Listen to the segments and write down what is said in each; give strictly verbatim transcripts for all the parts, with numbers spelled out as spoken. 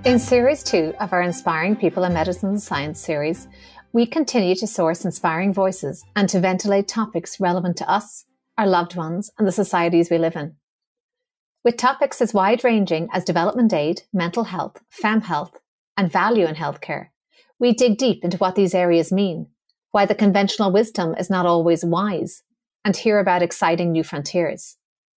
In Series two of our Inspiring People in Medicine and Science series, we continue to source inspiring voices and to ventilate topics relevant to us, our loved ones, and the societies we live in. With topics as wide-ranging as development aid, mental health, femme health, and value in healthcare, we dig deep into what these areas mean, why the conventional wisdom is not always wise, and hear about exciting new frontiers.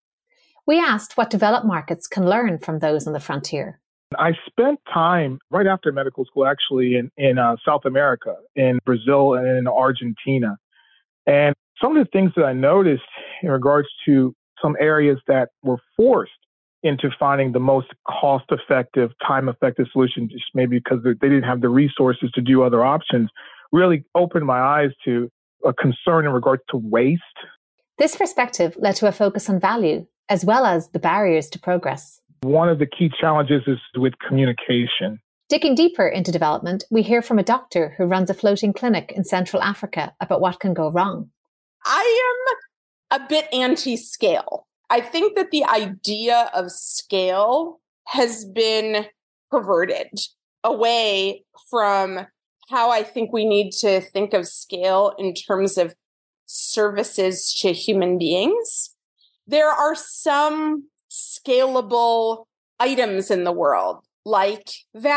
We asked what developed markets can learn from those on the frontier. I spent time right after medical school, actually, in, in uh, South America, in Brazil and in Argentina. And some of the things that I noticed in regards to some areas that were forced into finding the most cost-effective, time-effective solution, just maybe because they didn't have the resources to do other options, really opened my eyes to a concern in regards to waste. This perspective led to a focus on value, as well as the barriers to progress. One of the key challenges is with communication. Digging deeper into development, we hear from a doctor who runs a floating clinic in Central Africa about what can go wrong. I am a bit anti-scale. I think that the idea of scale has been perverted away from how I think we need to think of scale in terms of services to human beings. There are some scalable items in the world, like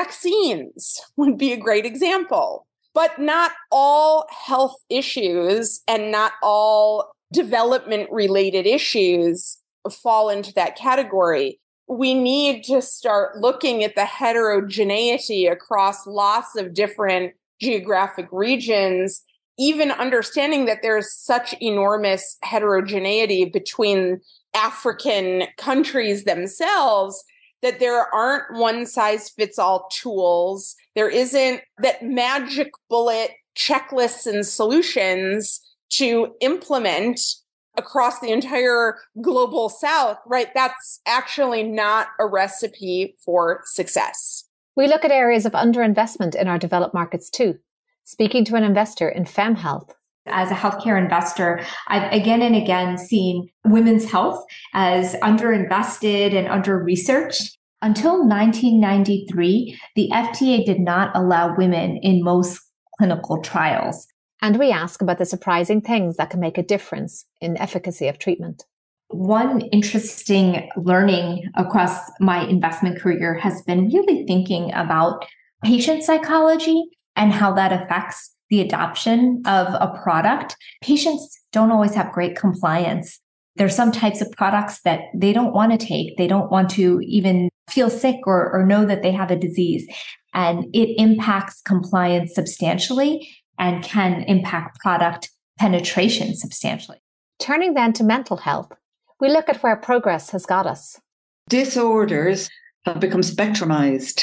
vaccines would be a great example. But not all health issues and not all development-related issues fall into that category. We need to start looking at the heterogeneity across lots of different geographic regions, even understanding that there's such enormous heterogeneity between African countries themselves that there aren't one-size-fits-all tools. There isn't that magic bullet checklists and solutions to implement across the entire global South, right? That's actually not a recipe for success. We look at areas of underinvestment in our developed markets too, speaking to an investor in femme health. As a healthcare investor, I've again and again seen women's health as underinvested and under-researched. Until nineteen ninety-three, the F D A did not allow women in most clinical trials. And we ask about the surprising things that can make a difference in efficacy of treatment. One interesting learning across my investment career has been really thinking about patient psychology and how that affects the adoption of a product. Patients don't always have great compliance. There's some types of products that they don't want to take. They don't want to even feel sick or, or know that they have a disease. And it impacts compliance substantially and can impact product penetration substantially. Turning then to mental health, we look at where progress has got us. Disorders have become spectrumized.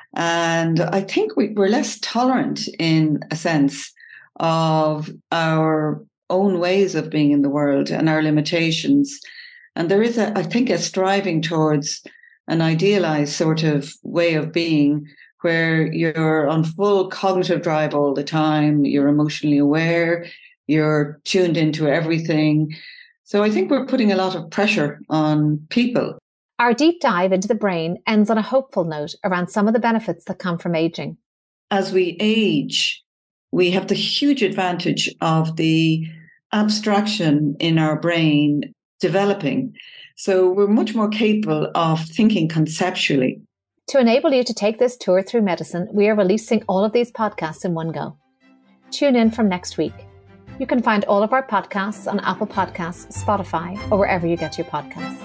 And I think we, we're less tolerant in a sense of our own ways of being in the world and our limitations. And there is, a, I think, a striving towards an idealized sort of way of being where you're on full cognitive drive all the time, you're emotionally aware, you're tuned into everything. So I think we're putting a lot of pressure on people. Our deep dive into the brain ends on a hopeful note around some of the benefits that come from aging. As we age, we have the huge advantage of the abstraction in our brain developing. So we're much more capable of thinking conceptually. To enable you to take this tour through medicine, we are releasing all of these podcasts in one go. Tune in from next week. You can find all of our podcasts on Apple Podcasts, Spotify, or wherever you get your podcasts.